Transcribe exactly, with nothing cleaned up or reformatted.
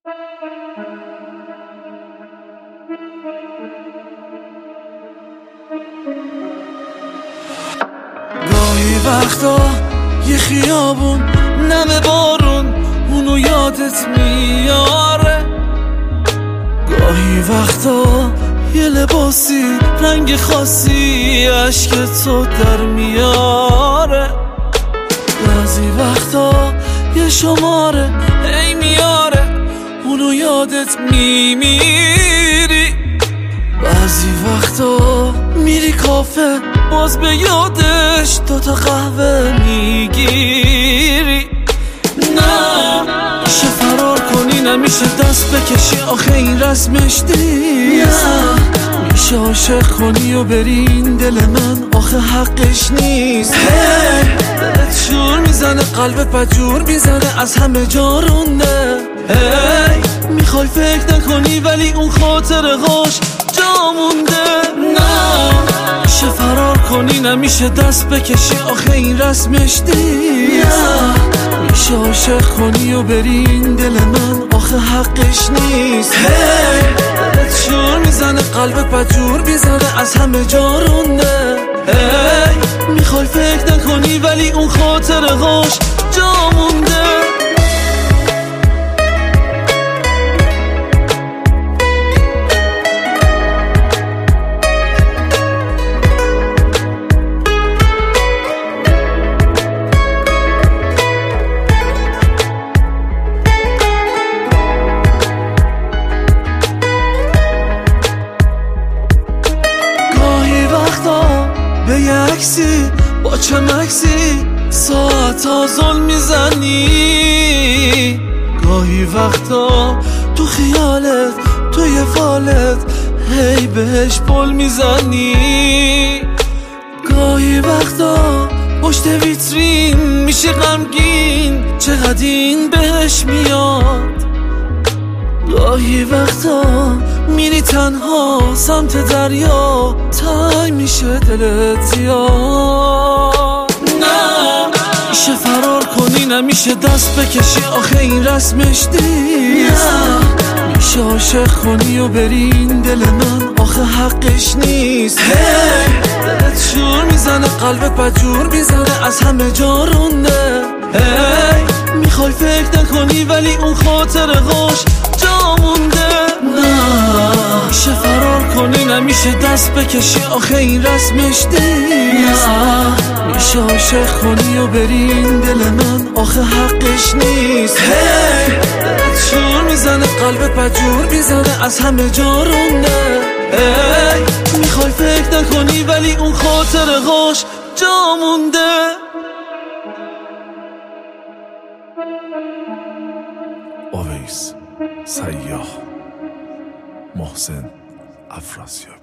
گاهی وقتا یه خیابون نم بارون اونو یادت میاره، گاهی وقتا یه لباسی رنگ خاصی عشق تو در میاره، بعضی وقتا یه شماره ای میاره اونو یادت میمیری، بعضی وقتا میری کافه باز به یادش دوتا قهوه میگیری. نه میشه فرار کنی نمیشه دست بکشی آخه این رسمش نیست، میشه عاشق کنی و بری این دل من آخه حقش نیست. هی دلت شور میزنه قلبت بدجور میزنه از همه جا رونده، هی میخوای فکر نکنی ولی اون خاطره هاش جا مونده. نه میشه فرار کنی نمیشه دست بکشی آخه این رسمش نیست، میشه عاشق کنی و بری این دل من آخه حقش نیست. هی دلت شور میزنه قلبت بدجور میزنه از همه جا رونده، هی میخوای فکر نکنی ولی اون خاطره هاش جا مونده. به یکسی با چه مکسی ساعت ها ظلم میزنی، گاهی وقتا تو خیالت توی فالت هی بهش پل میزنی، گاهی وقتا پشت ویترین میشه غمگین چقدر این بهش میاد، گاهی وقتا میری تنها سمت دریا تای میشه دلت زیاد. نه میشه فرار کنی نمیشه دست بکشی آخه این رسمش نیست، میشه عاشق کنی و بری این دل من آخه حقش نیست. هی دلت شور میزنه قلبت بدجور میزنه از همه جا رونده، هی میخوای فکر نکنی ولی اون خاطره هاش جا مونده. نه میشه فرار کنی نمیشه دست بکشی آخه این رسمش نیست، میشه عاشق کنی و بری این دل من آخه حقش نیست. هی دلت شور میزنه قلبت بدجور میزنه از همه جا رونده، هی میخوای فکر نکنی ولی اون خاطره هاش جا مونده. اویس سیاه محسن افراسیابی.